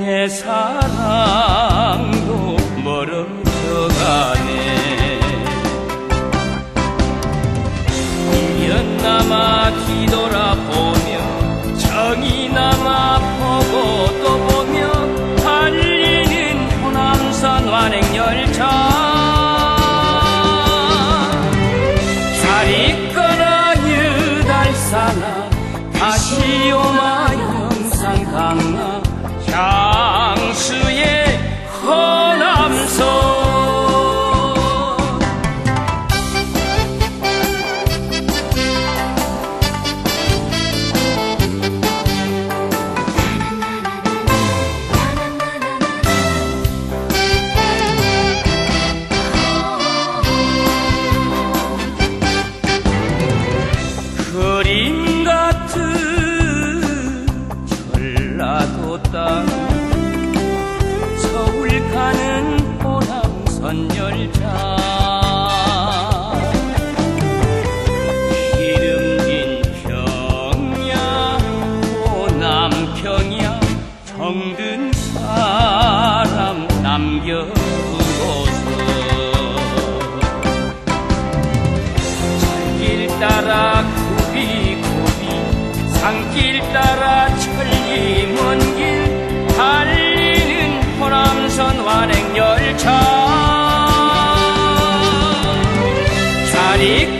내 사랑도 멀어져가네. 1년 남아 뒤돌아보며 정이 남아 보고 또 보며 달리는 호남선 완행열차. 잘 있거나 유달사나 다시 오마 영상 강나 향수의 호남선. 그림 같은 전라도 땅 서울 가는 호남선 열차. 기름진 평야 호남평야 정든 사람 남겨두고서 철길 따라 굽이굽이 산길 따라 천리 먼 길 달리는 호남선 완행열차. 잘